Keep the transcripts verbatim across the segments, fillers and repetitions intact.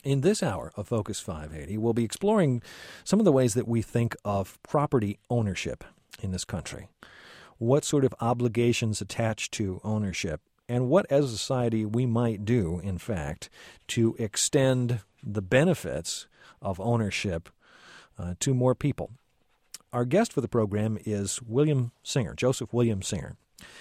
In this hour of Focus five eighty, we'll be exploring some of the ways that we think of property ownership in this country. What sort of obligations attach to ownership, and what as a society we might do, in fact, to extend the benefits of ownership uh, to more people. Our guest for the program is William Singer, Joseph William Singer.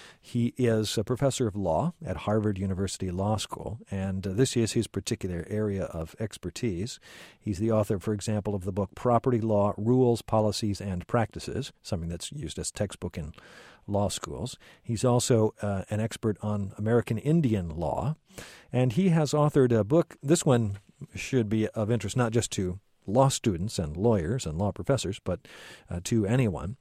He is a professor of law at Harvard University Law School, and uh, this is his particular area of expertise. He's the author, for example, of the book Property Law, Rules, Policies, and Practices, something that's used as textbook in law schools. He's also uh, an expert on American Indian law, and he has authored a book. This one should be of interest not just to law students and lawyers and law professors, but uh, to anyone.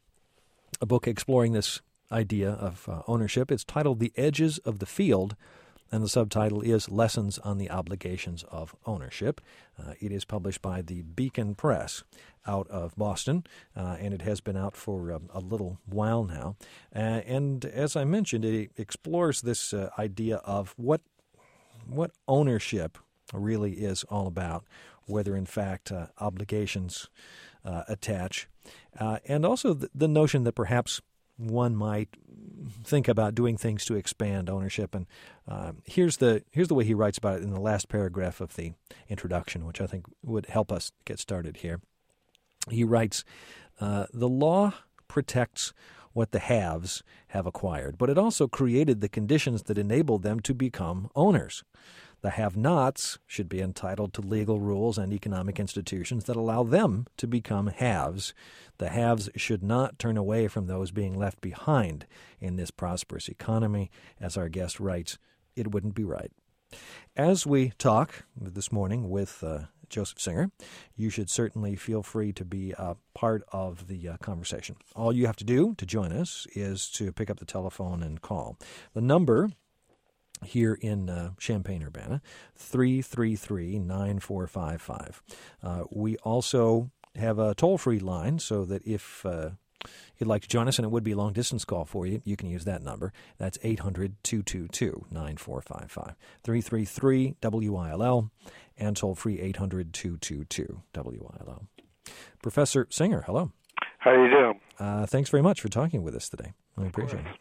A book exploring this idea of uh, ownership. It's titled The Edges of the Field, and the subtitle is Lessons on the Obligations of Ownership. Uh, it is published by the Beacon Press out of Boston, uh, and it has been out for um, a little while now. Uh, and as I mentioned, it explores this uh, idea of what what ownership really is all about, whether in fact uh, obligations uh, attach, uh, and also the, the notion that perhaps one might think about doing things to expand ownership. And uh, here's the here's the way he writes about it in the last paragraph of the introduction, which I think would help us get started here. He writes, uh, the law protects what the haves have acquired, but it also created the conditions that enabled them to become owners. The have-nots should be entitled to legal rules and economic institutions that allow them to become haves. The haves should not turn away from those being left behind in this prosperous economy. As our guest writes, it wouldn't be right. As we talk this morning with uh, Joseph Singer, you should certainly feel free to be a part of the uh, conversation. All you have to do to join us is to pick up the telephone and call. The number here in uh, Champaign-Urbana, three three three, nine four five five. Uh, we also have a toll-free line so that if uh, you'd like to join us, and it would be a long-distance call for you, you can use that number. That's eight hundred, two two two, nine four five five. three three three, W I L L, and toll-free eight hundred, two two two, W I L L. Professor Singer, hello. How are you doing? Uh, thanks very much for talking with us today. I appreciate it.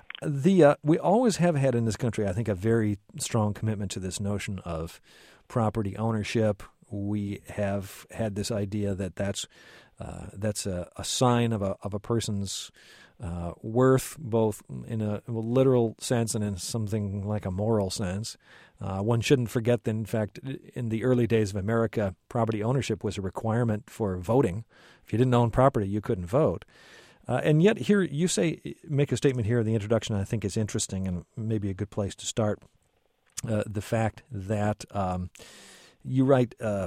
The uh, we always have had in this country, I think, a very strong commitment to this notion of property ownership. We have had this idea that that's uh, that's a, a sign of a of a person's uh, worth, both in a literal sense and in something like a moral sense. Uh, one shouldn't forget that, in fact, in the early days of America, property ownership was a requirement for voting. If you didn't own property, you couldn't vote. Uh, and yet here you say, make a statement here in the introduction I think is interesting and maybe a good place to start. Uh, the fact that um, you write, uh,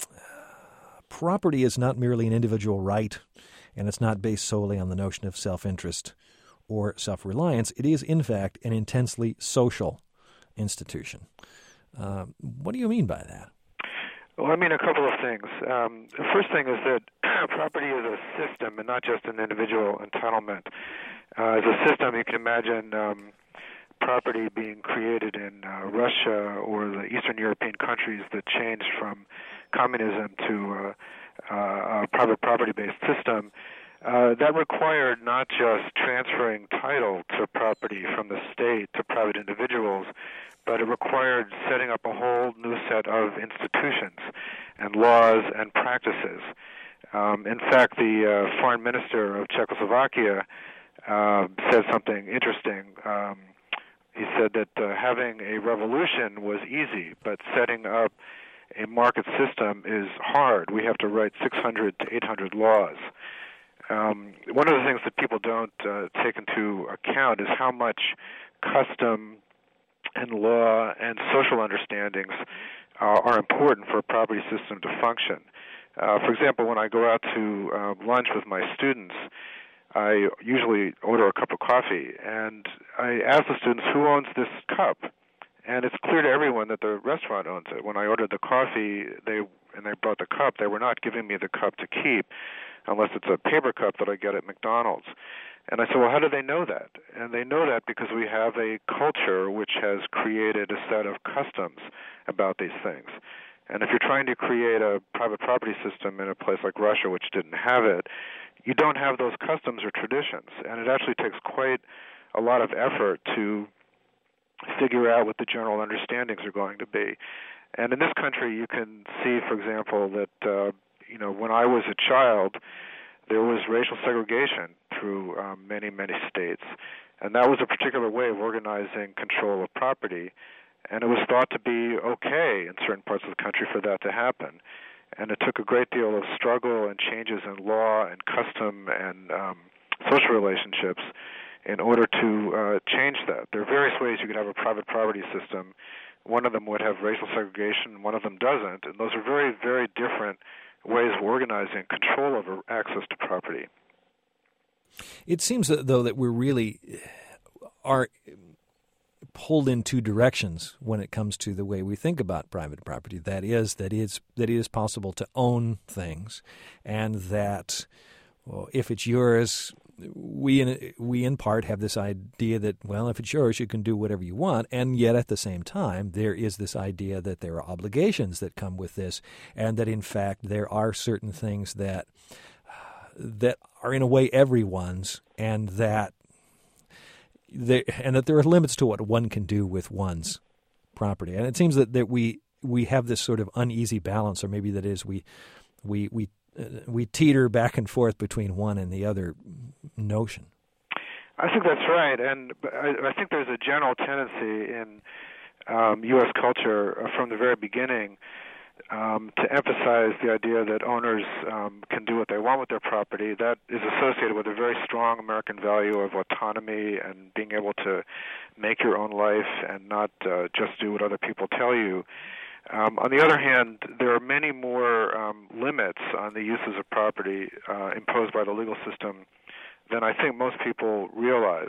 property is not merely an individual right, and it's not based solely on the notion of self-interest or self-reliance. It is, in fact, an intensely social institution. Uh, what do you mean by that? Well, I mean a couple of things. Um, the first thing is that property is a system and not just an individual entitlement. Uh, as a system, you can imagine um, property being created in uh, Russia or the Eastern European countries that changed from communism to uh, uh, a private property-based system. Uh, that required not just transferring title to property from the state to private individuals, but it required setting up a whole new set of institutions and laws and practices. Um, in fact, the uh, foreign minister of Czechoslovakia uh, said something interesting. Um, he said that uh, having a revolution was easy, but setting up a market system is hard. We have to write six hundred to eight hundred laws. Um, one of the things that people don't uh, take into account is how much custom and law and social understandings uh, are important for a property system to function. Uh, for example, when I go out to uh, lunch with my students, I usually order a cup of coffee, and I ask the students, who owns this cup? And it's clear to everyone that the restaurant owns it. When I ordered the coffee they and they brought the cup, they were not giving me the cup to keep unless it's a paper cup that I get at McDonald's. And I said, well, how do they know that? And they know that because we have a culture which has created a set of customs about these things. And if you're trying to create a private property system in a place like Russia, which didn't have it, you don't have those customs or traditions. And it actually takes quite a lot of effort to figure out what the general understandings are going to be. And in this country, you can see, for example, that uh, you know when I was a child, there was racial segregation through um, many, many states, and that was a particular way of organizing control of property. And it was thought to be okay in certain parts of the country for that to happen. And it took a great deal of struggle and changes in law and custom and um, social relationships in order to uh, change that. There are various ways you could have a private property system. One of them would have racial segregation, one of them doesn't. And those are very, very different ways of organizing control over access to property. It seems, though, that we really are pulled in two directions when it comes to the way we think about private property. That is, that is, that it is possible to own things, and that well, if it's yours, we in, we in part have this idea that, well, if it's yours, you can do whatever you want, and yet at the same time, there is this idea that there are obligations that come with this, and that in fact there are certain things that that are in a way everyone's, and that There, and that there are limits to what one can do with one's property. And it seems that, that we we have this sort of uneasy balance, or maybe that is we we we uh, we teeter back and forth between one and the other notion. I think that's right, and I, I think there's a general tendency in um, U S culture from the very beginning Um, to emphasize the idea that owners um, can do what they want with their property. That is associated with a very strong American value of autonomy and being able to make your own life and not uh, just do what other people tell you. Um, on the other hand, there are many more um, limits on the uses of property uh, imposed by the legal system than I think most people realize.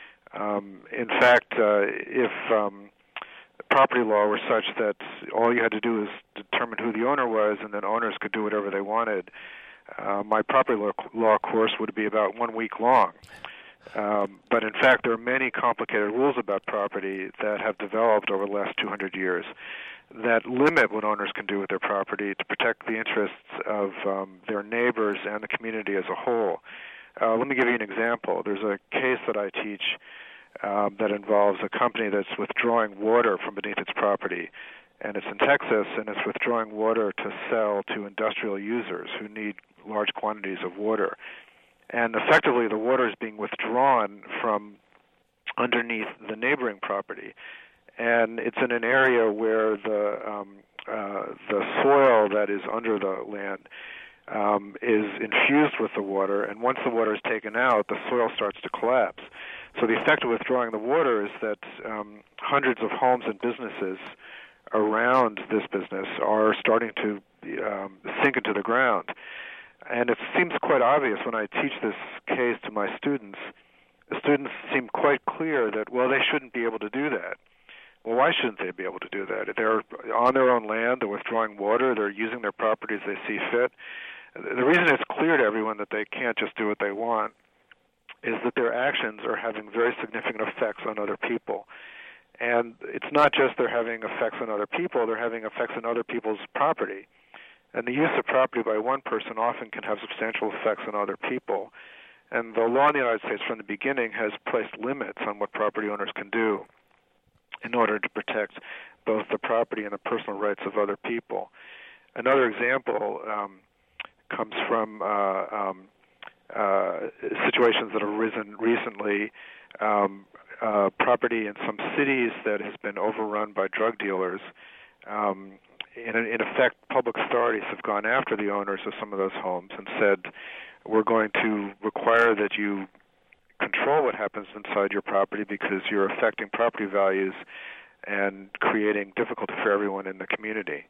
Um, in fact, uh, if um, property law were such that all you had to do is determine who the owner was, and then owners could do whatever they wanted, uh, my property law, law course would be about one week long. Um, but in fact, there are many complicated rules about property that have developed over the last two hundred years that limit what owners can do with their property to protect the interests of um, their neighbors and the community as a whole. Uh, let me give you an example. There's a case that I teach Um, that involves a company that's withdrawing water from beneath its property. And it's in Texas, and it's withdrawing water to sell to industrial users who need large quantities of water. And effectively, the water is being withdrawn from underneath the neighboring property. And it's in an area where the um, uh, the soil that is under the land um, is infused with the water, and once the water is taken out, the soil starts to collapse. So the effect of withdrawing the water is that um, hundreds of homes and businesses around this business are starting to um, sink into the ground. And it seems quite obvious when I teach this case to my students. The students seem quite clear that, well, they shouldn't be able to do that. Well, why shouldn't they be able to do that? If they're on their own land, they're withdrawing water, they're using their property as they see fit. The reason it's clear to everyone that they can't just do what they want is that their actions are having very significant effects on other people. And it's not just they're having effects on other people, they're having effects on other people's property. And the use of property by one person often can have substantial effects on other people. And the law in the United States from the beginning has placed limits on what property owners can do in order to protect both the property and the personal rights of other people. Another example um, comes from uh, um, Uh, situations that have arisen recently, um, uh, property in some cities that has been overrun by drug dealers. Um, in, in effect, public authorities have gone after the owners of some of those homes and said, we're going to require that you control what happens inside your property because you're affecting property values and creating difficulty for everyone in the community.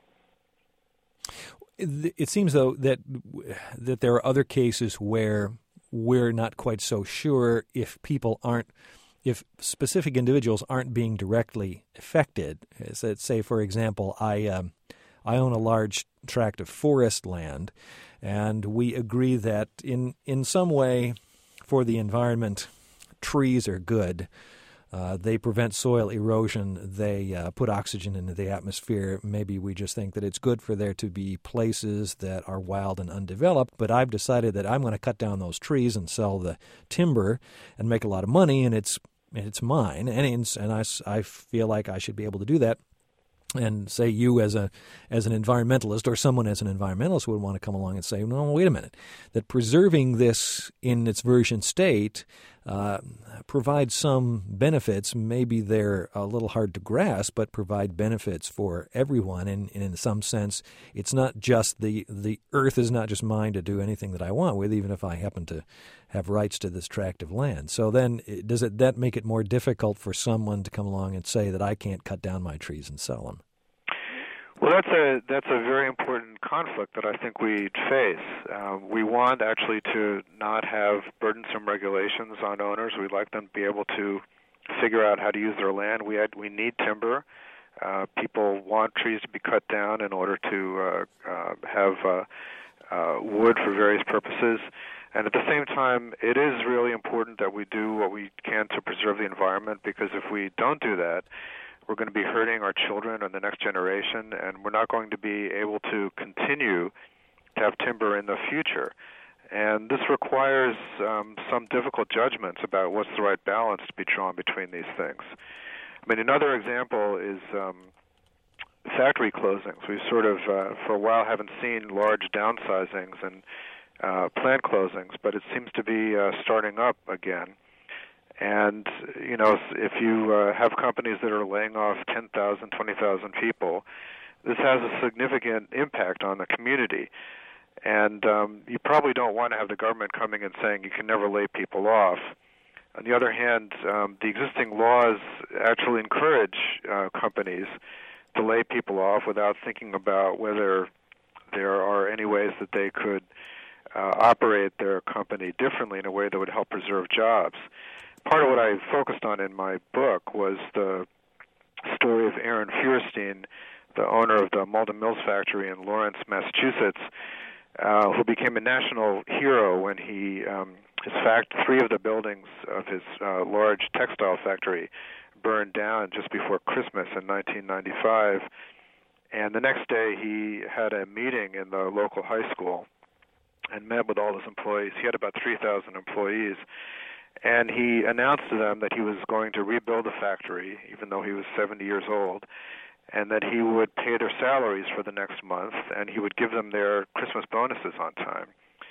It seems, though, that that there are other cases where we're not quite so sure if people aren't, if specific individuals aren't being directly affected. Say, for example, I um, I own a large tract of forest land, and we agree that in in some way, for the environment, trees are good. Uh, they prevent soil erosion. They uh, put oxygen into the atmosphere. Maybe we just think that it's good for there to be places that are wild and undeveloped, but I've decided that I'm going to cut down those trees and sell the timber and make a lot of money, and it's it's mine, and, it's, and I, I feel like I should be able to do that. And say you as a as an environmentalist or someone as an environmentalist would want to come along and say, no, wait a minute, that preserving this in its virgin state uh, provides some benefits. Maybe they're a little hard to grasp, but provide benefits for everyone. And, and in some sense, it's not just the, the earth is not just mine to do anything that I want with, even if I happen to have rights to this tract of land. So then does it that make it more difficult for someone to come along and say that I can't cut down my trees and sell them? Well, that's a that's a very important conflict that I think we face. Uh, we want actually to not have burdensome regulations on owners. We'd like them to be able to figure out how to use their land. We had, we need timber. Uh, people want trees to be cut down in order to uh, uh, have uh, uh, wood for various purposes. And at the same time, it is really important that we do what we can to preserve the environment, because if we don't do that, we're going to be hurting our children and the next generation, and we're not going to be able to continue to have timber in the future. And this requires um, some difficult judgments about what's the right balance to be drawn between these things. I mean, another example is um, factory closings. We sort of, uh, for a while, haven't seen large downsizings and uh, plant closings, but it seems to be uh, starting up again. And, you know, if you uh, have companies that are laying off ten thousand, twenty thousand people, this has a significant impact on the community. And um, you probably don't want to have the government coming and saying you can never lay people off. On the other hand, um, the existing laws actually encourage uh, companies to lay people off without thinking about whether there are any ways that they could uh, operate their company differently in a way that would help preserve jobs. Part of what I focused on in my book was the story of Aaron Feuerstein, the owner of the Malden Mills factory in Lawrence, Massachusetts, uh, who became a national hero when he, um, his fact, three of the buildings of his uh, large textile factory burned down just before Christmas in nineteen ninety-five. And the next day he had a meeting in the local high school and met with all his employees. He had about three thousand employees. And he announced to them that he was going to rebuild the factory, even though he was seventy years old, and that he would pay their salaries for the next month, and he would give them their Christmas bonuses on time.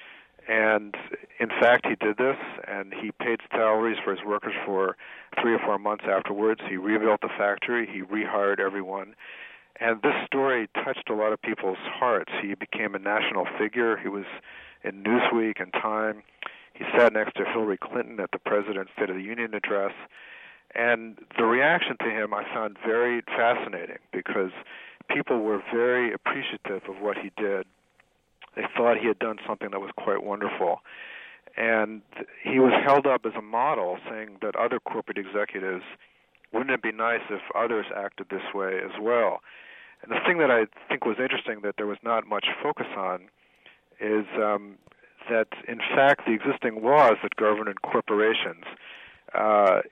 And, in fact, he did this, and he paid salaries for his workers for three or four months afterwards. He rebuilt the factory. He rehired everyone. And this story touched a lot of people's hearts. He became a national figure. He was in Newsweek and Time. He sat next to Hillary Clinton at the President's State of the Union address. And the reaction to him I found very fascinating, because people were very appreciative of what he did. They thought he had done something that was quite wonderful. And he was held up as a model, saying that other corporate executives, wouldn't it be nice if others acted this way as well? And the thing that I think was interesting that there was not much focus on is um, that, in fact, the existing laws that govern corporations uh,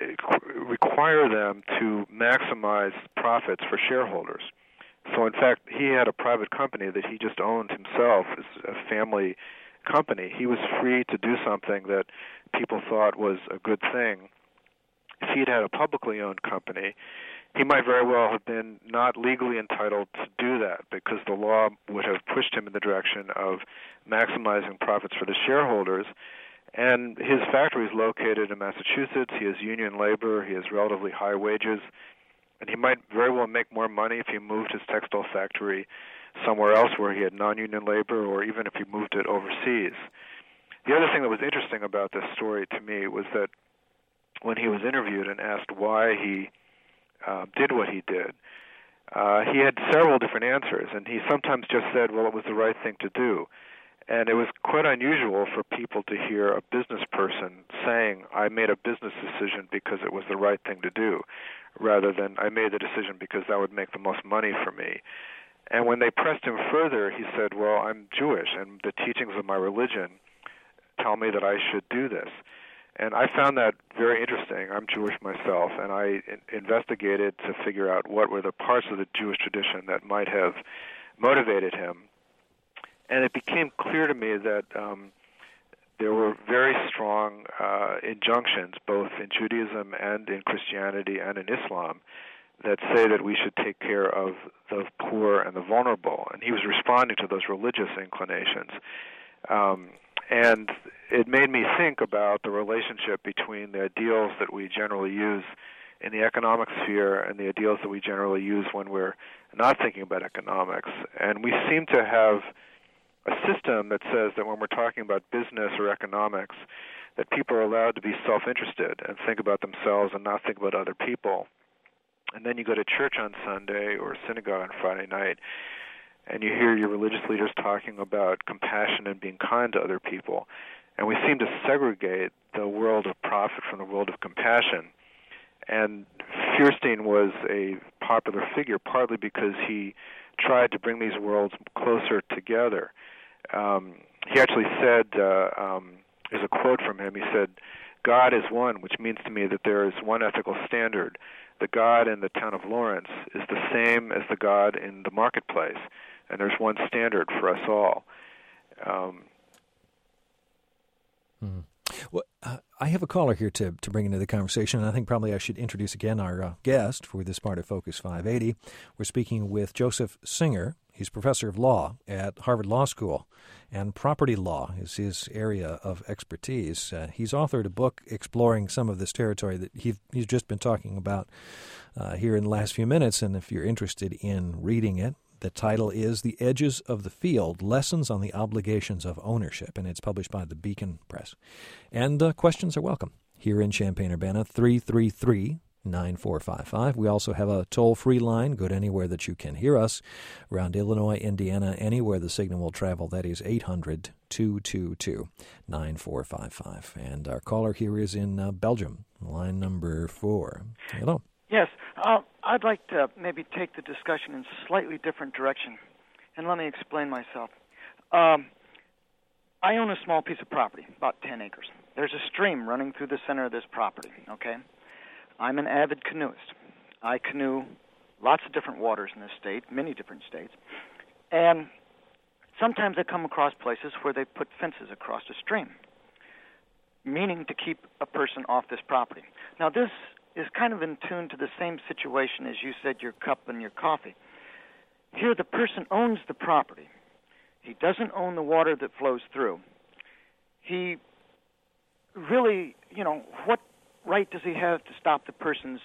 require them to maximize profits for shareholders. So, in fact, he had a private company that he just owned himself as a family company. He was free to do something that people thought was a good thing. If he'd had a publicly owned company, he might very well have been not legally entitled to do that, because the law would have pushed him in the direction of maximizing profits for the shareholders. And his factory is located in Massachusetts. He has union labor. He has relatively high wages. And he might very well make more money if he moved his textile factory somewhere else where he had non-union labor, or even if he moved it overseas. The other thing that was interesting about this story to me was that when he was interviewed and asked why he uh, did what he did, uh, he had several different answers, and he sometimes just said, well, it was the right thing to do. And it was quite unusual for people to hear a business person saying, I made a business decision because it was the right thing to do, rather than I made the decision because that would make the most money for me. And when they pressed him further, he said, well, I'm Jewish, and the teachings of my religion tell me that I should do this. And I found that very interesting. I'm Jewish myself, and I in- investigated to figure out what were the parts of the Jewish tradition that might have motivated him. And it became clear to me that um, there were very strong uh, injunctions, both in Judaism and in Christianity and in Islam, that say that we should take care of the poor and the vulnerable. And he was responding to those religious inclinations. Um, and it made me think about the relationship between the ideals that we generally use in the economic sphere and the ideals that we generally use when we're not thinking about economics. And we seem to have a system that says that when we're talking about business or economics, that people are allowed to be self-interested and think about themselves and not think about other people. And then you go to church on Sunday or synagogue on Friday night, and you hear your religious leaders talking about compassion and being kind to other people. And we seem to segregate the world of profit from the world of compassion. And Feuerstein was a popular figure partly because he tried to bring these worlds closer together. Um, he actually said, uh, um, there's a quote from him, he said, "God is one, which means to me that there is one ethical standard. The God in the town of Lawrence is the same as the God in the marketplace, and there's one standard for us all." Um, hmm. Well, uh, I have a caller here to, to bring into the conversation, and I think probably I should introduce again our uh, guest for this part of Focus five eighty. We're speaking with Joseph Singer. He's professor of law at Harvard Law School, and property law is his area of expertise. Uh, he's authored a book exploring some of this territory that he, he's just been talking about uh, here in the last few minutes, and if you're interested in reading it, the title is The Edges of the Field, Lessons on the Obligations of Ownership, and it's published by the Beacon Press. And uh, questions are welcome here in Champaign-Urbana, three three three, nine four five five. We also have a toll-free line, good anywhere that you can hear us, around Illinois, Indiana, anywhere the signal will travel. That is eight hundred, two two two, nine four five five. And our caller here is in uh, Belgium, line number four. Hello. Yes, uh, I'd like to maybe take the discussion in a slightly different direction, and let me explain myself. Um, I own a small piece of property, about ten acres. There's a stream running through the center of this property, okay? I'm an avid canoeist. I canoe lots of different waters in this state, many different states, and sometimes I come across places where they put fences across the stream, meaning to keep a person off this property. Now, this is kind of in tune to the same situation as you said, your cup and your coffee. Here, the person owns the property. He doesn't own the water that flows through. He really, you know, what right does he have to stop the person's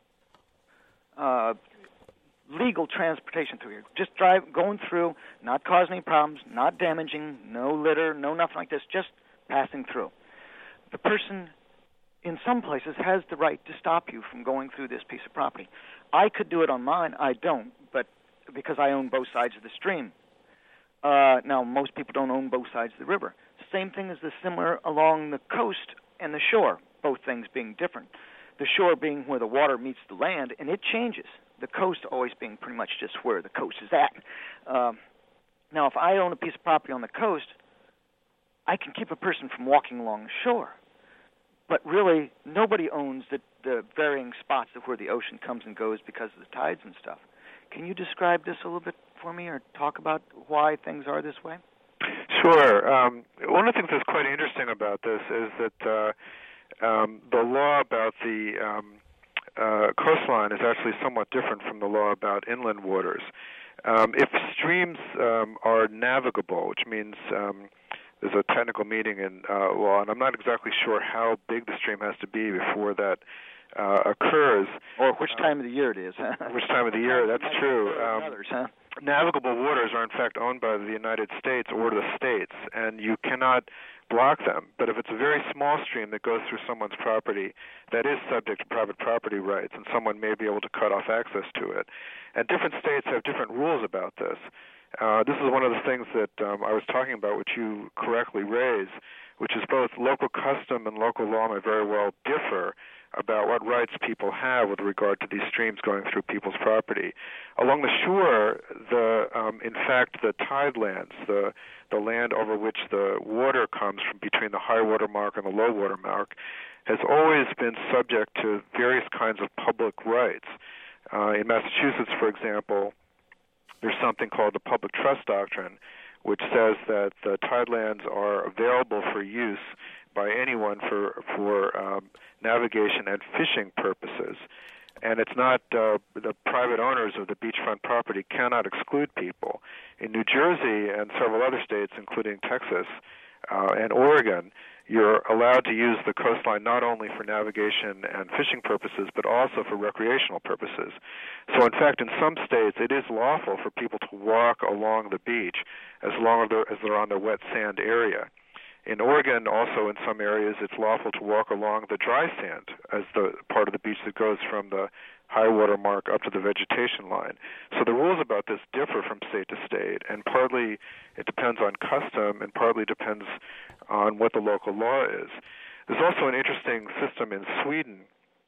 uh, legal transportation through here? Just drive, going through, not causing any problems, not damaging, no litter, no nothing like this, just passing through. The person in some places has the right to stop you from going through this piece of property. I could do it on mine. I don't, but because I own both sides of the stream. Uh, now, most people don't own both sides of the river. Same thing is the similar along the coast and the shore, both things being different. The shore being where the water meets the land, and it changes. The coast always being pretty much just where the coast is at. Um, now, if I own a piece of property on the coast, I can keep a person from walking along the shore. But really, nobody owns the, the varying spots of where the ocean comes and goes because of the tides and stuff. Can you describe this a little bit for me or talk about why things are this way? Sure. Um, one of the things that's quite interesting about this is that uh, um, the law about the um, uh, coastline is actually somewhat different from the law about inland waters. Um, if streams um, are navigable, which means um, there's a technical meaning in uh, law, and I'm not exactly sure how big the stream has to be before that uh, occurs. Or which time uh, of the year it is. Which time of the year, that's true. Um, others, huh? Navigable waters are in fact owned by the United States or the states, and you cannot block them. But if it's a very small stream that goes through someone's property, that is subject to private property rights, and someone may be able to cut off access to it. And different states have different rules about this. Uh, this is one of the things that um, I was talking about, which you correctly raise, which is both local custom and local law may very well differ about what rights people have with regard to these streams going through people's property. Along the shore, the um, in fact, the tidelands, the the land over which the water comes from between the high water mark and the low water mark, has always been subject to various kinds of public rights. Uh, in Massachusetts, for example, there's something called the Public Trust Doctrine, which says that the tidelands are available for use by anyone for for um, navigation and fishing purposes. And it's not, uh, the private owners of the beachfront property cannot exclude people. In New Jersey and several other states, including Texas uh, and Oregon, you're allowed to use the coastline not only for navigation and fishing purposes, but also for recreational purposes. So, in fact, in some states, it is lawful for people to walk along the beach as long as they're, as they're on the wet sand area. In Oregon, also in some areas, it's lawful to walk along the dry sand as the part of the beach that goes from the high water mark up to the vegetation line. So the rules about this differ from state to state, and partly it depends on custom and partly depends on what the local law is. There's also an interesting system in Sweden.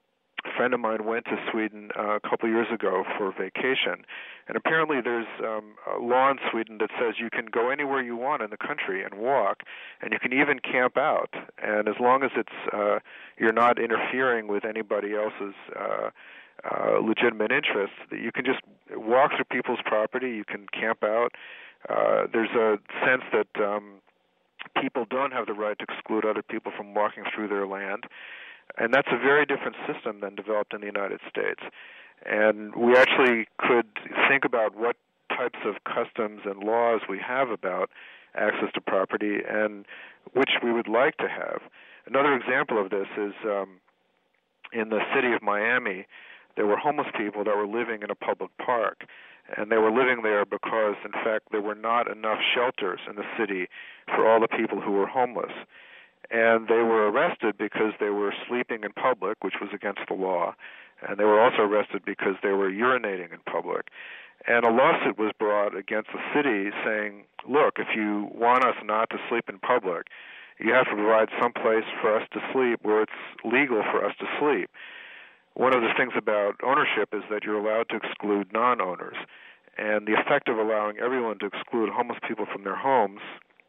A friend of mine went to Sweden uh, a couple of years ago for vacation, and apparently there's um, a law in Sweden that says you can go anywhere you want in the country and walk, and you can even camp out. And as long as it's uh, you're not interfering with anybody else's uh, uh, legitimate interests, that you can just walk through people's property. You can camp out. Uh, there's a sense that um, people don't have the right to exclude other people from walking through their land. And that's a very different system than developed in the United States. And we actually could think about what types of customs and laws we have about access to property and which we would like to have. Another example of this is um, in the city of Miami, there were homeless people that were living in a public park. And they were living there because, in fact, there were not enough shelters in the city for all the people who were homeless. And they were arrested because they were sleeping in public, which was against the law. And they were also arrested because they were urinating in public. And a lawsuit was brought against the city saying, look, if you want us not to sleep in public, you have to provide some place for us to sleep where it's legal for us to sleep. One of the things about ownership is that you're allowed to exclude non-owners. And the effect of allowing everyone to exclude homeless people from their homes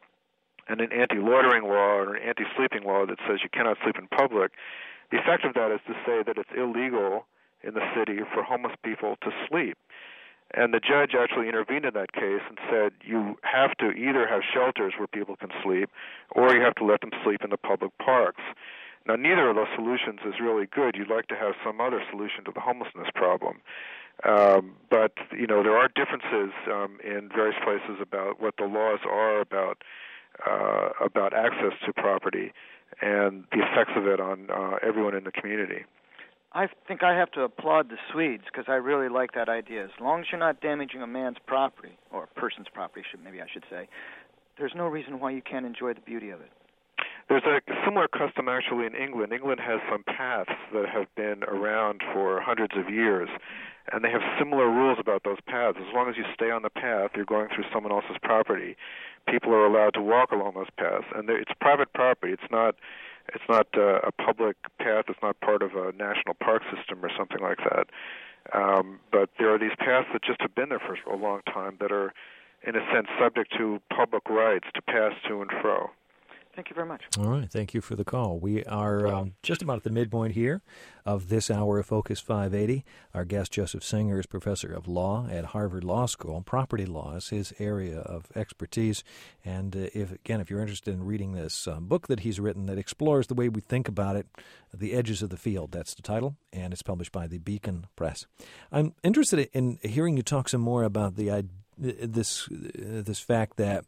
and an anti-loitering law or an anti-sleeping law that says you cannot sleep in public, the effect of that is to say that it's illegal in the city for homeless people to sleep. And the judge actually intervened in that case and said you have to either have shelters where people can sleep or you have to let them sleep in the public parks. Now, neither of those solutions is really good. You'd like to have some other solution to the homelessness problem. Um, but, you know, there are differences um, in various places about what the laws are about Uh, about access to property and the effects of it on uh, everyone in the community. I think I have to applaud the Swedes because I really like that idea. As long as you're not damaging a man's property, or a person's property, should maybe I should say, there's no reason why you can't enjoy the beauty of it. There's a similar custom actually in England. England has some paths that have been around for hundreds of years, and they have similar rules about those paths. As long as you stay on the path, you're going through someone else's property. People are allowed to walk along those paths, and it's private property. It's not, it's not uh, a public path. It's not part of a national park system or something like that. Um, but there are these paths that just have been there for a long time that are, in a sense, subject to public rights to pass to and fro. Thank you very much. All right. Thank you for the call. We are um, just about at the midpoint here of this hour of Focus five eighty. Our guest, Joseph Singer, is professor of law at Harvard Law School. Property law is his area of expertise. And uh, if again, if you're interested in reading this um, book that he's written that explores the way we think about it, The Edges of the Field, that's the title, and it's published by the Beacon Press. I'm interested in hearing you talk some more about the this this fact that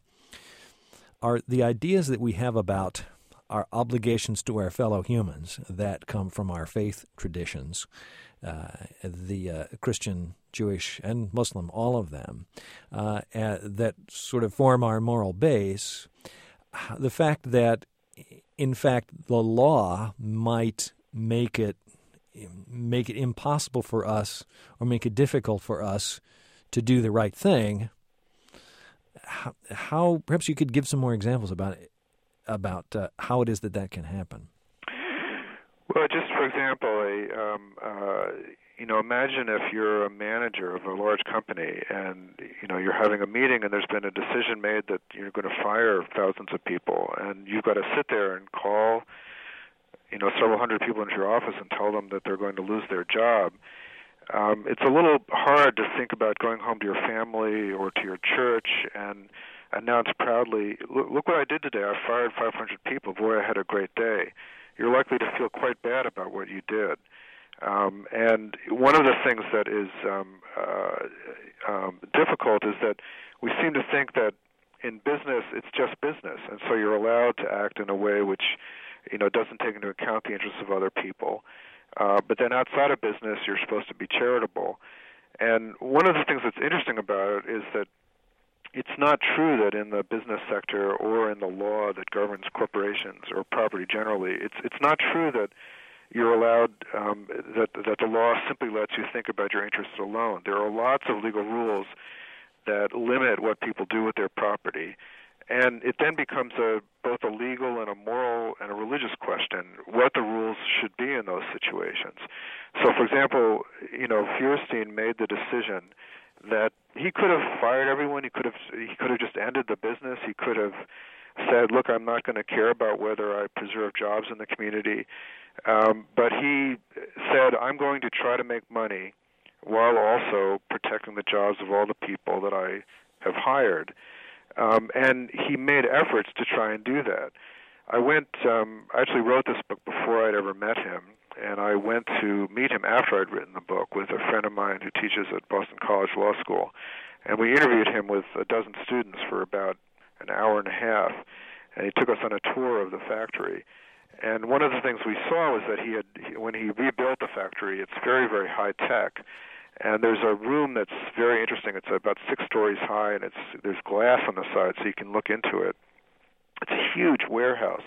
are the ideas that we have about our obligations to our fellow humans that come from our faith traditions, uh, the uh, Christian, Jewish, and Muslim, all of them, uh, uh, that sort of form our moral base. The fact that, in fact, the law might make it make it impossible for us or make it difficult for us to do the right thing. How, how perhaps you could give some more examples about about uh, how it is that that can happen. Well, just for example, example, a um, uh, you know, imagine if you're a manager of a large company and, you know, you're having a meeting and there's been a decision made that you're going to fire thousands of people, and you've got to sit there and call, you know, several hundred people into your office and tell them that they're going to lose their job. Um, it's a little hard to think about going home to your family or to your church and announce proudly, look, look what I did today, I fired five hundred people, boy, I had a great day. You're likely to feel quite bad about what you did. Um, and one of the things that is um, uh, um, difficult is that we seem to think that in business it's just business, and so you're allowed to act in a way which, you know, doesn't take into account the interests of other people. Uh, but then outside of business, you're supposed to be charitable. And one of the things that's interesting about it is that it's not true that in the business sector or in the law that governs corporations or property generally, it's it's not true that you're allowed, um, that that the law simply lets you think about your interests alone. There are lots of legal rules that limit what people do with their property, and it then becomes a both a legal and a moral and a religious question what the rules should be in those situations. So, for example, you know, Feuerstein made the decision that he could have fired everyone. He could have he could have just ended the business. He could have said, "Look, I'm not going to care about whether I preserve jobs in the community." Um, but he said, "I'm going to try to make money while also protecting the jobs of all the people that I have hired." Um, and he made efforts to try and do that. I went, um, I actually wrote this book before I'd ever met him, and I went to meet him after I'd written the book with a friend of mine who teaches at Boston College Law School. And we interviewed him with a dozen students for about an hour and a half, and he took us on a tour of the factory. And one of the things we saw was that he had, he, when he rebuilt the factory, it's very, very high tech. And there's a room that's very interesting. It's about six stories high, and it's there's glass on the side, so you can look into it. It's a huge warehouse,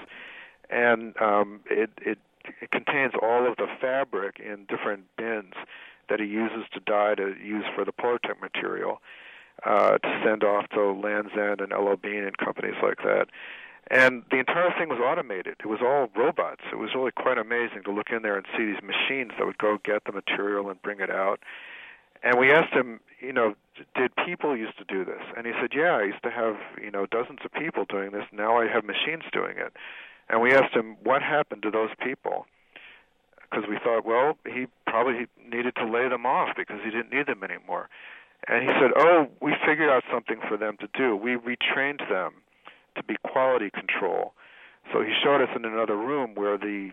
and um, it, it it contains all of the fabric in different bins that he uses to dye to use for the Polartec material uh, to send off to Land's End and L L Bean and companies like that. And the entire thing was automated. It was all robots. It was really quite amazing to look in there and see these machines that would go get the material and bring it out. And we asked him, you know, did people used to do this? And he said, yeah, I used to have, you know, dozens of people doing this. Now I have machines doing it. And we asked him, what happened to those people? Because we thought, well, he probably needed to lay them off because he didn't need them anymore. And he said, oh, we figured out something for them to do. We retrained them to be quality control. So he showed us in another room where the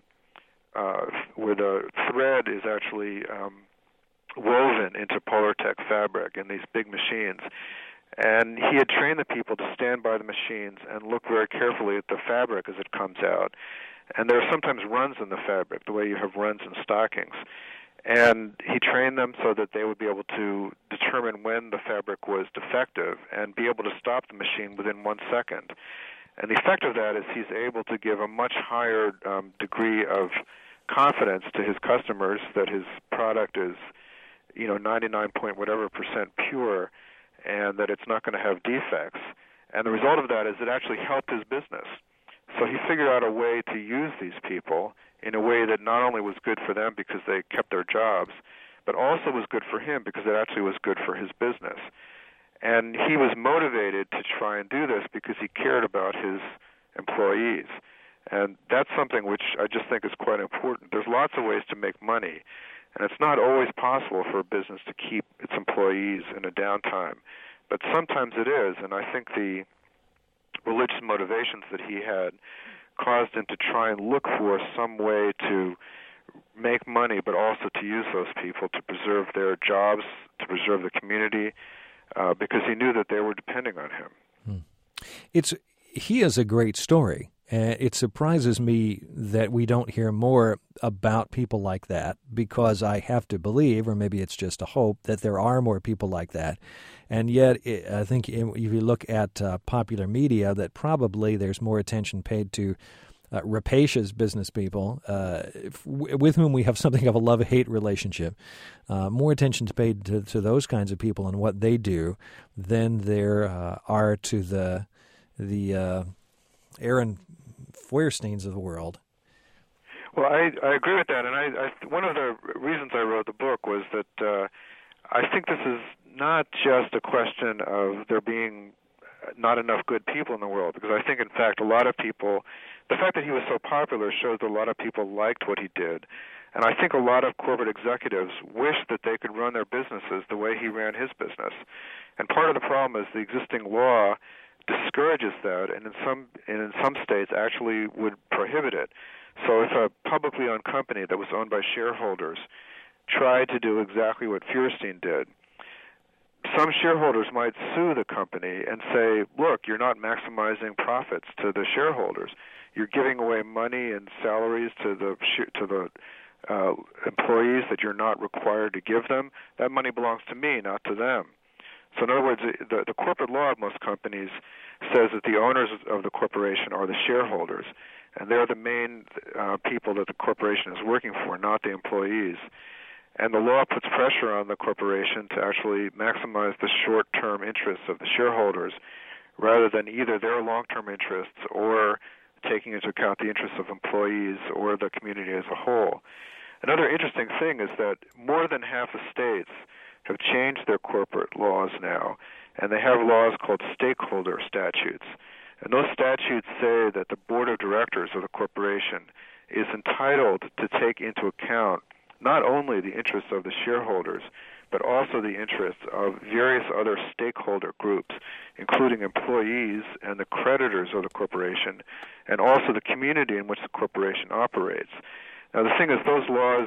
uh, where the thread is actually um, woven into Polartec fabric in these big machines. And he had trained the people to stand by the machines and look very carefully at the fabric as it comes out. And there are sometimes runs in the fabric, the way you have runs in stockings. And he trained them so that they would be able to determine when the fabric was defective and be able to stop the machine within one second. And the effect of that is he's able to give a much higher um, degree of confidence to his customers that his product is, you know, ninety-nine point whatever percent pure, and that it's not going to have defects. And the result of that is it actually helped his business. So he figured out a way to use these people in a way that not only was good for them because they kept their jobs, but also was good for him because it actually was good for his business. And he was motivated to try and do this because he cared about his employees. And that's something which I just think is quite important. There's lots of ways to make money, and it's not always possible for a business to keep its employees in a downtime. But sometimes it is, and I think the religious motivations that he had caused him to try and look for some way to make money, but also to use those people to preserve their jobs, to preserve the community, uh, because he knew that they were depending on him. Hmm. It's he has a great story. Uh, it surprises me that we don't hear more about people like that, because I have to believe, or maybe it's just a hope, that there are more people like that. And yet, it, I think if you look at uh, popular media, that probably there's more attention paid to uh, rapacious business people uh, f- with whom we have something of a love-hate relationship. Uh, more attention is paid to, to those kinds of people and what they do than there uh, are to the the uh, Aaron Feuersteins of the world. Well, I, I agree with that, and I, I one of the reasons I wrote the book was that uh, I think this is not just a question of there being not enough good people in the world, because I think, in fact, a lot of people, the fact that he was so popular shows that a lot of people liked what he did. And I think a lot of corporate executives wish that they could run their businesses the way he ran his business. And part of the problem is the existing law discourages that, and in some and in some states actually would prohibit it. So if a publicly owned company that was owned by shareholders tried to do exactly what Feuerstein did, some shareholders might sue the company and say, look, you're not maximizing profits to the shareholders. You're giving away money and salaries to the to the uh, employees that you're not required to give them. That money belongs to me, not to them. So in other words, the, the corporate law of most companies says that the owners of the corporation are the shareholders, and they're the main uh, people that the corporation is working for, not the employees. And the law puts pressure on the corporation to actually maximize the short-term interests of the shareholders rather than either their long-term interests or taking into account the interests of employees or the community as a whole. Another interesting thing is that more than half the states have changed their corporate laws now, and they have laws called stakeholder statutes. And those statutes say that the board of directors of the corporation is entitled to take into account not only the interests of the shareholders, but also the interests of various other stakeholder groups, including employees and the creditors of the corporation, and also the community in which the corporation operates. Now, the thing is, those laws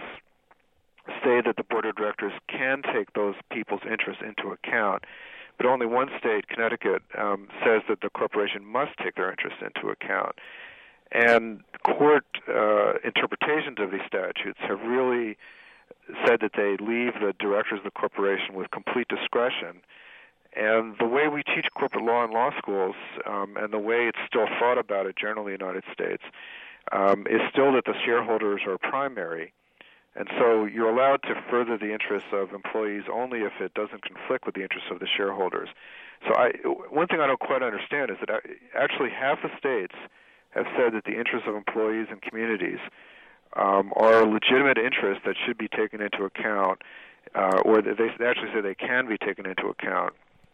say that the board of directors can take those people's interests into account, but only one state, Connecticut, um, says that the corporation must take their interests into account. And court uh, interpretations of these statutes have really said that they leave the directors of the corporation with complete discretion. And the way we teach corporate law in law schools, um, and the way it's still thought about it generally in the United States, um, is still that the shareholders are primary. And so you're allowed to further the interests of employees only if it doesn't conflict with the interests of the shareholders. So I, one thing I don't quite understand is that actually half the states have said that the interests of employees and communities um, are legitimate interests that should be taken into account, uh, or they actually say they can be taken into account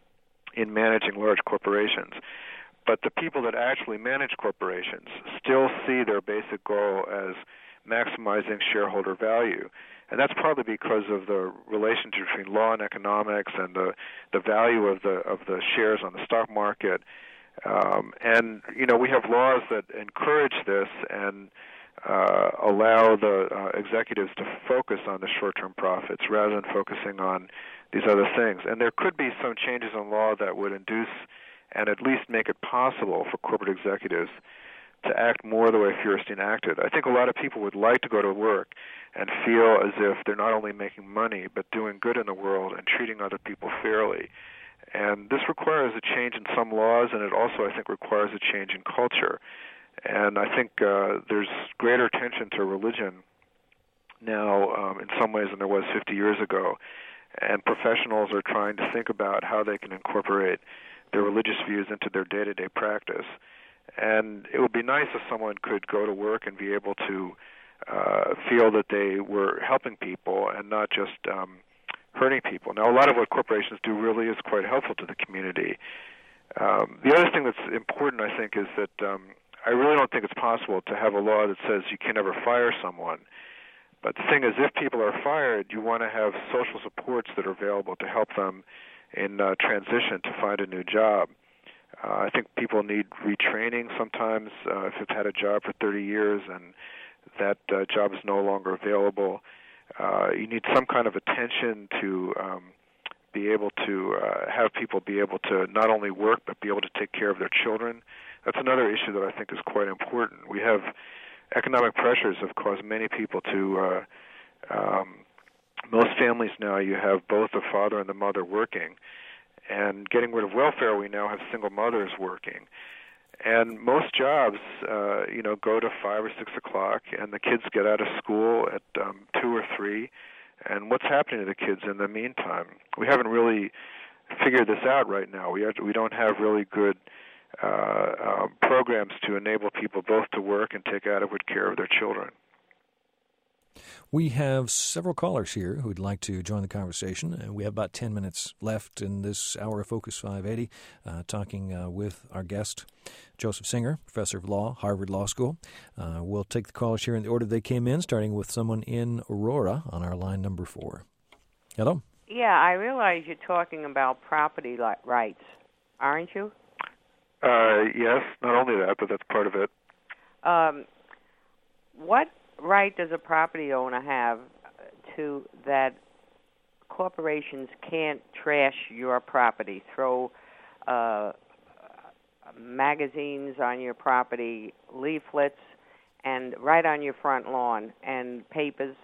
in managing large corporations. But the people that actually manage corporations still see their basic goal as maximizing shareholder value. And that's probably because of the relationship between law and economics and the, the value of the of the shares on the stock market. Um, and, you know, we have laws that encourage this and uh, allow the uh, executives to focus on the short-term profits rather than focusing on these other things. And there could be some changes in law that would induce and at least make it possible for corporate executives to act more the way Feuerstein acted. I think a lot of people would like to go to work and feel as if they're not only making money, but doing good in the world and treating other people fairly. And this requires a change in some laws, and it also, I think, requires a change in culture. And I think uh, there's greater attention to religion now um, in some ways than there was fifty years ago. And professionals are trying to think about how they can incorporate their religious views into their day-to-day practice. And it would be nice if someone could go to work and be able to uh, feel that they were helping people and not just um, hurting people. Now, a lot of what corporations do really is quite helpful to the community. Um, the other thing that's important, I think, is that um, I really don't think it's possible to have a law that says you can never fire someone. But the thing is, if people are fired, you want to have social supports that are available to help them in uh, transition to find a new job. Uh, I think people need retraining sometimes uh, if they've had a job for thirty years and that uh, job is no longer available. Uh, you need some kind of attention to um, be able to uh, have people be able to not only work but be able to take care of their children. That's another issue that I think is quite important. We have economic pressures have caused many people to, uh, um, most families now you have both the father and the mother working. And getting rid of welfare, we now have single mothers working. And most jobs, uh, you know, go to five or six o'clock, and the kids get out of school at um, two or three. And what's happening to the kids in the meantime? We haven't really figured this out right now. We have to, we don't have really good uh, uh, programs to enable people both to work and take adequate care of their children. We have several callers here who'd like to join the conversation. Uh, we have about ten minutes left in this hour of Focus five eighty, uh, talking uh, with our guest, Joseph Singer, professor of law, Harvard Law School. Uh, we'll take the callers here in the order they came in, starting with someone in Aurora on our line number four. Hello? Yeah, I realize you're talking about property li- rights, aren't you? Uh, yes, not only that, but that's part of it. Um, what right does a property owner have to that corporations can't trash your property, throw uh, magazines on your property, leaflets, and right on your front lawn, and papers?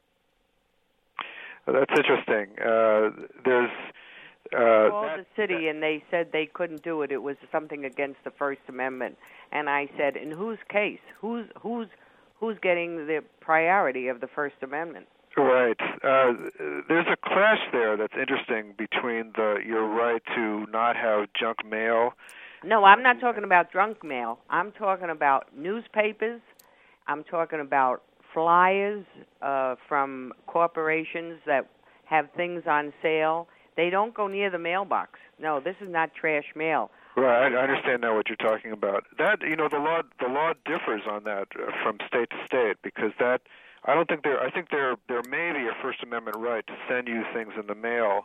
That's interesting. Uh, there's uh, I called that, the city, that, and they said they couldn't do it. It was something against the First Amendment. And I said, in whose case? Who's who's who's getting the priority of the First Amendment? Right. Uh, there's a clash there that's interesting between the your right to not have junk mail. No, I'm not talking about junk mail. I'm talking about newspapers. I'm talking about flyers uh, from corporations that have things on sale. They don't go near the mailbox. No, this is not trash mail. Right, I understand now what you're talking about. That, you know, the law the law differs on that uh, from state to state, because that I don't think there I think there there may be a First Amendment right to send you things in the mail,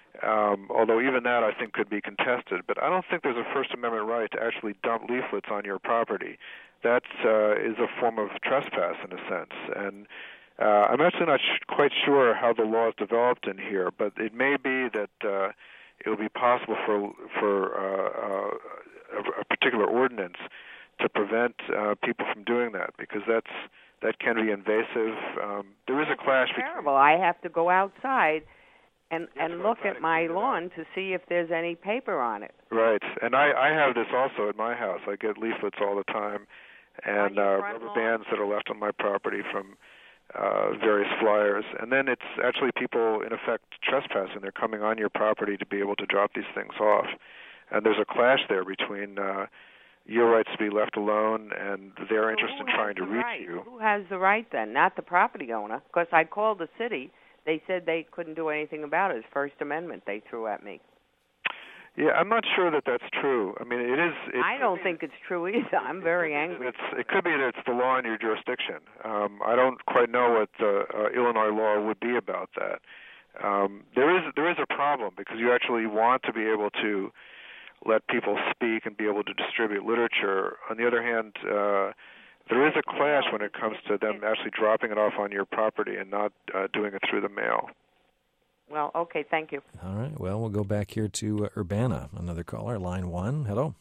um, although even that I think could be contested. But I don't think there's a First Amendment right to actually dump leaflets on your property. That uh, is a form of trespass in a sense, and uh, I'm actually not sh- quite sure how the law is developed in here, but it may be that uh, it will be possible for for uh, uh, a, a particular ordinance to prevent uh, people from doing that, because that's that can be invasive. Um, there is a clash between. Terrible. I have to go outside and and look at my lawn to see if there's any paper on it. Right, and I, I have this also at my house. I get leaflets all the time, and uh, rubber lawn? bands that are left on my property from uh, various flyers. And then it's actually people, in effect, trespassing. They're coming on your property to be able to drop these things off. And there's a clash there between uh, your rights to be left alone and their interest in trying to reach right? you. Who has the right then? Not the property owner. Because I called the city. They said they couldn't do anything about it. It's First Amendment they threw at me. Yeah, I'm not sure that that's true. I mean, it is. It I don't think it's true either. I'm very angry. It's, it could be that it's the law in your jurisdiction. Um, I don't quite know what the uh, Illinois law would be about that. Um, there is there is a problem, because you actually want to be able to let people speak and be able to distribute literature. On the other hand, uh, there is a clash when it comes to them actually dropping it off on your property and not uh, doing it through the mail. Well, okay, thank you. All right. Well, we'll go back here to uh, Urbana, another caller, line one. Hello.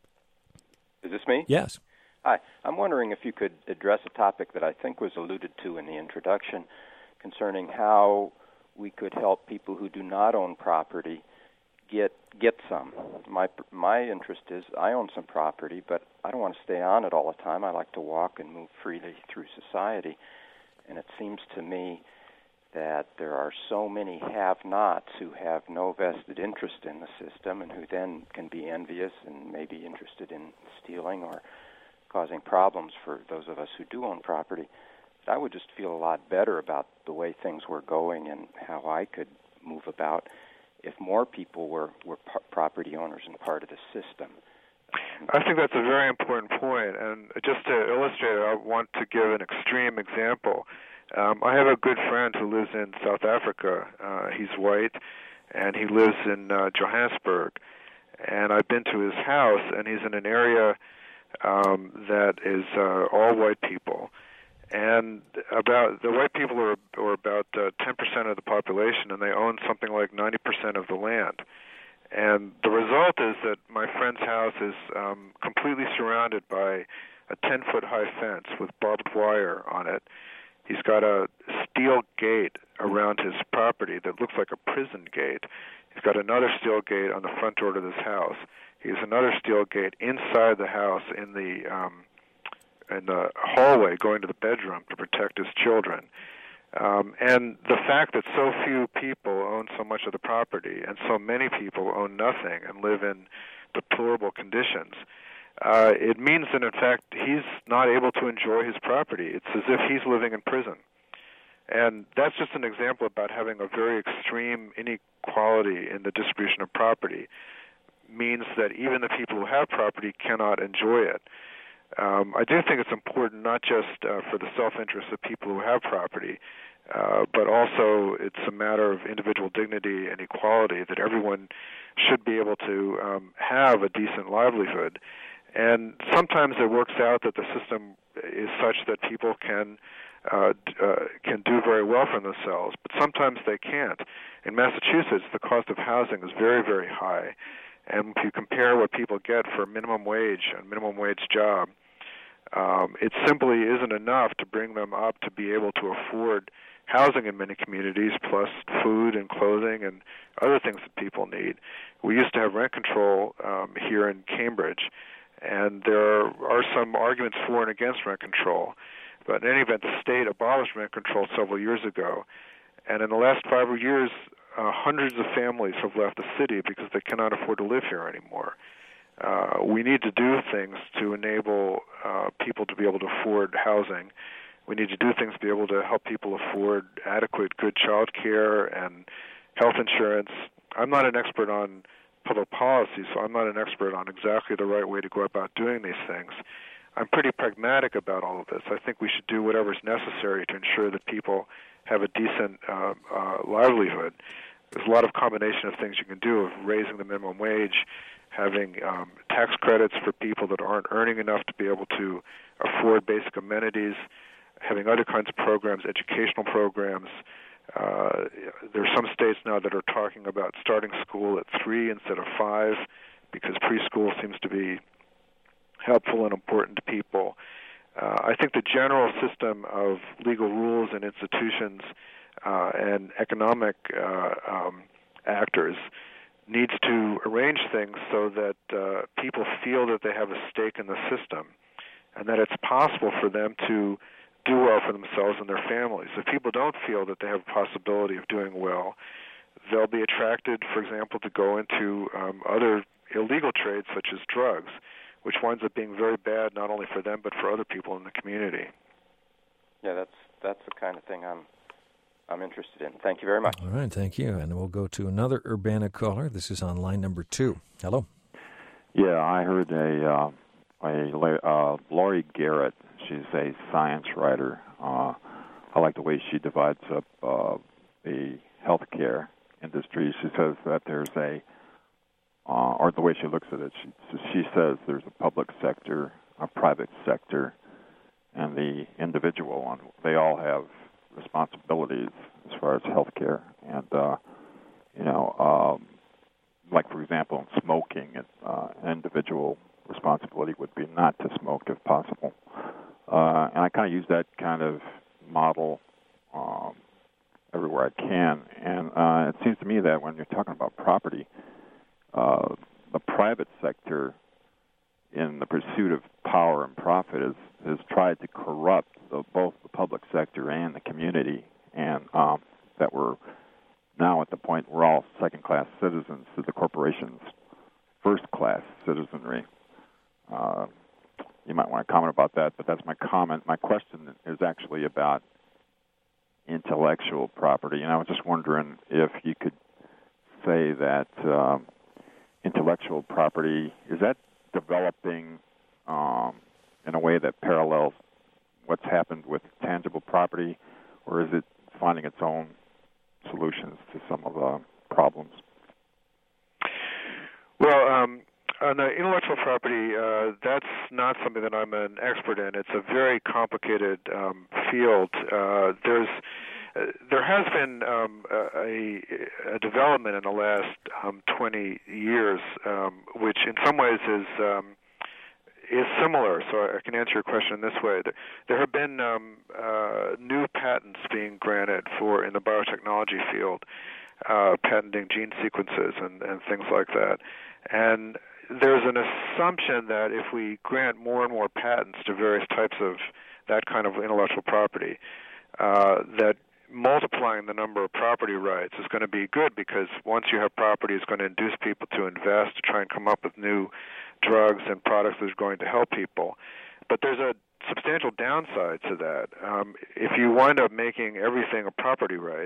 Is this me? Yes. Hi. I'm wondering if you could address a topic that I think was alluded to in the introduction concerning how we could help people who do not own property get get some. My my interest is I own some property, but I don't want to stay on it all the time. I like to walk and move freely through society, and it seems to me that there are so many have-nots who have no vested interest in the system and who then can be envious and maybe interested in stealing or causing problems for those of us who do own property. I would just feel a lot better about the way things were going and how I could move about if more people were, were p- property owners and part of the system. I think that's a very important point, and just to illustrate it, I want to give an extreme example. Um, I have a good friend who lives in South Africa. Uh, he's white, and he lives in uh, Johannesburg. And I've been to his house, and he's in an area um, that is uh, all white people. And about the white people are, are about uh, ten percent of the population, and they own something like ninety percent of the land. And the result is that my friend's house is um, completely surrounded by a ten-foot high fence with barbed wire on it. He's got a steel gate around his property that looks like a prison gate. He's got another steel gate on the front door to this house. He has another steel gate inside the house in the um, in the hallway going to the bedroom to protect his children. Um, and the fact that so few people own so much of the property and so many people own nothing and live in deplorable conditions, uh, it means that, in fact, he's not able to enjoy his property. It's as if he's living in prison. And that's just an example about having a very extreme inequality in the distribution of property means that even the people who have property cannot enjoy it. Um, I do think it's important not just uh, for the self-interest of people who have property, uh, but also it's a matter of individual dignity and equality, that everyone should be able to um, have a decent livelihood. And sometimes it works out that the system is such that people can uh, uh, can do very well for themselves, but sometimes they can't. In Massachusetts, the cost of housing is very, very high. And if you compare what people get for a minimum wage, a minimum wage job, um, it simply isn't enough to bring them up to be able to afford housing in many communities, plus food and clothing and other things that people need. We used to have rent control um, here in Cambridge, and there are some arguments for and against rent control. But in any event, the state abolished rent control several years ago. And in the last five years, uh, hundreds of families have left the city because they cannot afford to live here anymore. Uh, we need to do things to enable uh, people to be able to afford housing. We need to do things to be able to help people afford adequate, good child care and health insurance. I'm not an expert on public policy, so I'm not an expert on exactly the right way to go about doing these things. I'm pretty pragmatic about all of this. I think we should do whatever is necessary to ensure that people have a decent uh, uh, livelihood. There's a lot of combination of things you can do, of raising the minimum wage, having um, tax credits for people that aren't earning enough to be able to afford basic amenities, having other kinds of programs, educational programs. Uh, there are some states now that are talking about starting school at three instead of five, because preschool seems to be helpful and important to people. Uh, I think the general system of legal rules and institutions uh, and economic uh, um, actors needs to arrange things so that uh, people feel that they have a stake in the system and that it's possible for them to do well for themselves and their families. If people don't feel that they have a possibility of doing well, they'll be attracted, for example, to go into um, other illegal trades such as drugs, which winds up being very bad not only for them but for other people in the community. Yeah, that's that's the kind of thing I'm I'm interested in. Thank you very much. All right, thank you. And we'll go to another Urbana caller. This is on line number two. Hello. Yeah, I heard a uh, a uh, Laurie Garrett. She's a science writer. Uh, I like the way she divides up uh, the healthcare industry. She says that there's a Uh, or the way she looks at it, she, she says there's a public sector, a private sector, and the individual. And they all have responsibilities as far as health care. And, uh, you know, um, like, for example, in smoking, it, uh, an individual responsibility would be not to smoke if possible. Uh, and I kind of use that kind of model um, everywhere I can. And uh, it seems to me that when you're talking about property, Uh, the private sector, in the pursuit of power and profit, has, has tried to corrupt the, both the public sector and the community, and um, that we're now at the point we're all second-class citizens to the corporation's first-class citizenry. Uh, you might want to comment about that, but that's my comment. My question is actually about intellectual property, and I was just wondering if you could say that um, intellectual property, is that developing um, in a way that parallels what's happened with tangible property, or is it finding its own solutions to some of the problems? Well, um, on the intellectual property, uh, that's not something that I'm an expert in. It's a very complicated um, field. Uh, there's Uh, there has been um, a, a development in the last um, twenty years, um, which in some ways is um, is similar. So I can answer your question this way: there have been um, uh, new patents being granted for in the biotechnology field, uh, patenting gene sequences and, and things like that. And there's an assumption that if we grant more and more patents to various types of that kind of intellectual property, uh, that multiplying the number of property rights is going to be good, because once you have property, it's going to induce people to invest, to try and come up with new drugs and products that are going to help people. But there's a substantial downside to that. Um, if you wind up making everything a property right,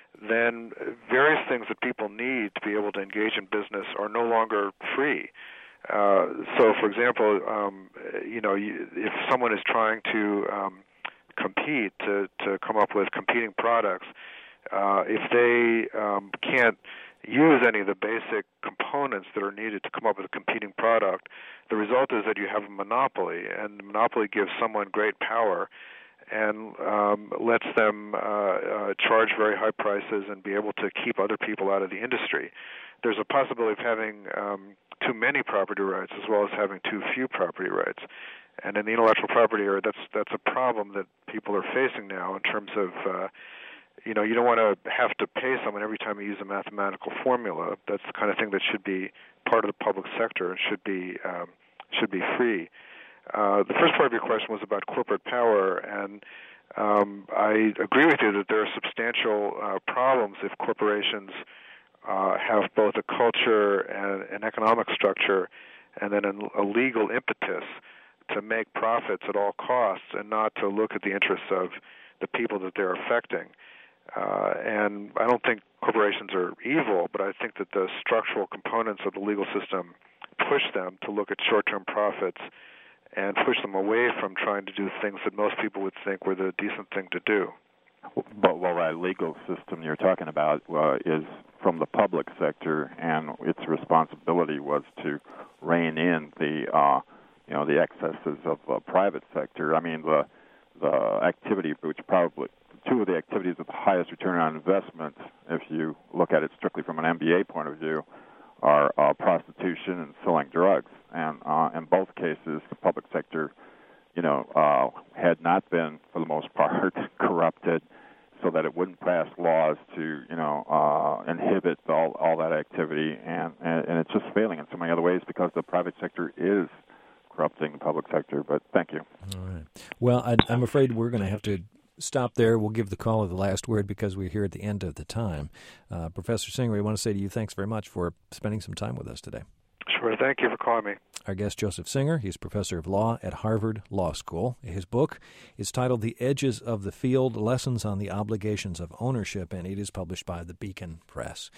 then various things that people need to be able to engage in business are no longer free. Uh, so, for example, um, you know, you, if someone is trying to um, compete to, to come up with competing products, uh, if they um, can't use any of the basic components that are needed to come up with a competing product, the result is that you have a monopoly, and the monopoly gives someone great power and um, lets them uh, uh, charge very high prices and be able to keep other people out of the industry. There's a possibility of having um, too many property rights as well as having too few property rights. And in the intellectual property area, that's that's a problem that people are facing now in terms of, uh, you know, you don't want to have to pay someone every time you use a mathematical formula. That's the kind of thing that should be part of the public sector and should be um, should be free. Uh, the first part of your question was about corporate power, and um, I agree with you that there are substantial uh, problems if corporations uh, have both a culture and an economic structure and then a legal impetus to make profits at all costs and not to look at the interests of the people that they're affecting. Uh, and I don't think corporations are evil, but I think that the structural components of the legal system push them to look at short-term profits and push them away from trying to do things that most people would think were the decent thing to do. But well, that legal system you're talking about uh, is from the public sector, and its responsibility was to rein in the, uh, you know, the excesses of the private sector. I mean, the the activity which probably two of the activities with the highest return on investment, if you look at it strictly from an M B A point of view, are uh, prostitution and selling drugs. And uh, in both cases, the public sector, you know, uh, had not been, for the most part, corrupted, so that it wouldn't pass laws to, you know, uh, inhibit all, all that activity. And, and, and it's just failing in so many other ways because the private sector is corrupting the public sector. But thank you. All right. Well, I, I'm afraid we're going to have to stop there. We'll give the caller the last word because we're here at the end of the time. Uh, Professor Singer, we want to say to you thanks very much for spending some time with us today. Sure. Thank you for calling me. Our guest, Joseph Singer. He's professor of law at Harvard Law School. His book is titled The Edges of the Field, Lessons on the Obligations of Ownership, and it is published by the Beacon Press.